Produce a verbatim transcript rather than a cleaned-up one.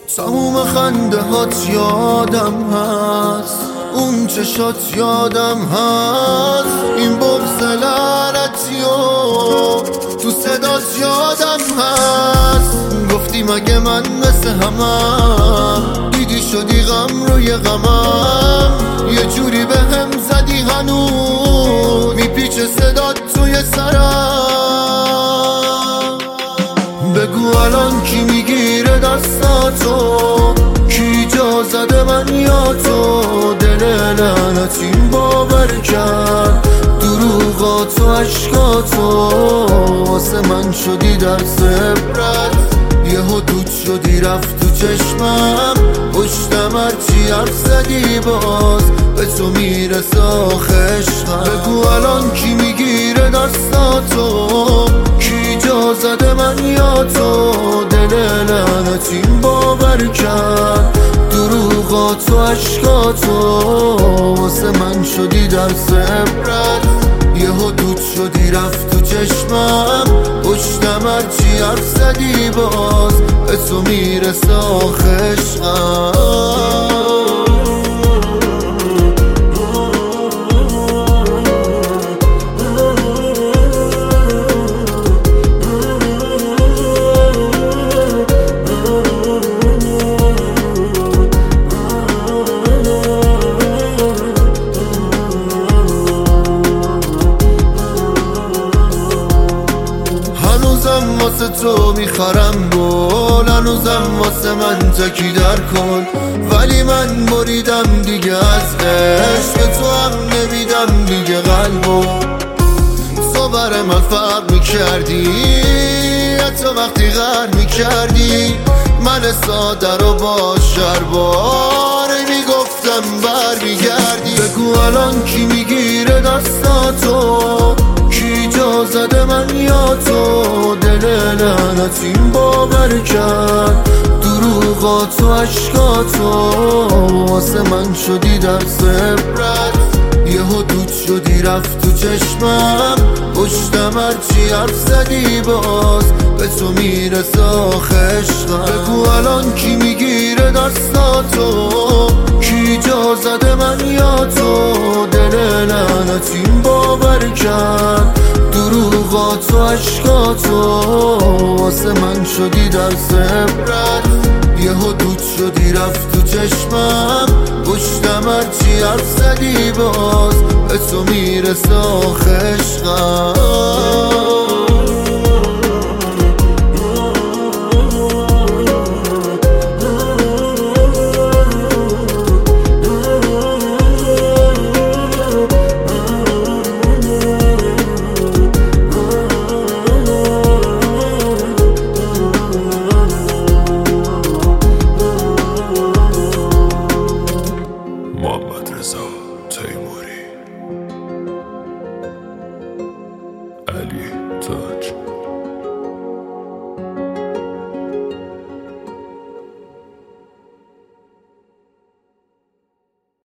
تموم خنده هات یادم هست، اون چشات یادم هست، این بغض لعنتی و تو صدات یادم هست. گفتی مگه من مثل همم، دیدی شدی غم روی غمم، یه جوری به هم زدی هنوز میپیچه صدات توی سرم. بگو الان کی میگیره دستاتو، کی جا زده من یا تو؟ دل لعنتیم باور کرد دروغاتو عشقاتو، واسه من شدی درس عبرت، یهو دود شدی رفت تو چشمم، پشتم هرچی حرف زدی باز به تو میرسه آخه عشقم. بگو الان کی میگیره دستاتو، کی جا زده من یا تو؟ دل لعنتیم باور کرد دروغاتو عشقاتو، واسه من شدی درس عبرت، یهو دود شدی رفت تو چشمم، پشتم هرچی حرف زدی باز به تو میرسه آخه عشقم. هنوزم واسه تو میخرم گل، هنوزم واسه من تکی در کن، ولی من بریدم دیگه از عشق، تو هم نمیدم دیگه قلبو. تو بر من فرق میکردی، حتی وقتی غر میکردی، من ساده رو با شرباره میگفتم بر میگردی. بگو الان کی میگیره دستاتو، کی جا زده من یا تو؟ دل لعنتیم باور کرد دروغاتو عشقاتو، واسه من شدی درس عبرت، یهو دود شدی رفت تو چشمم، پشتم هرچی حرف زدی باز به تو میرسه آخه عشقم. بگو الان کی میگیره دستاتو، کی جا زده من یا تو؟ دل لعنتیم باور کرد دروغاتو عشقاتو، واسه من شدی درس عبرت، یهو دود شدی رفت تو چشمم، پشتم هرچی حرف زدی باز به تو میرسه آخه عشقم.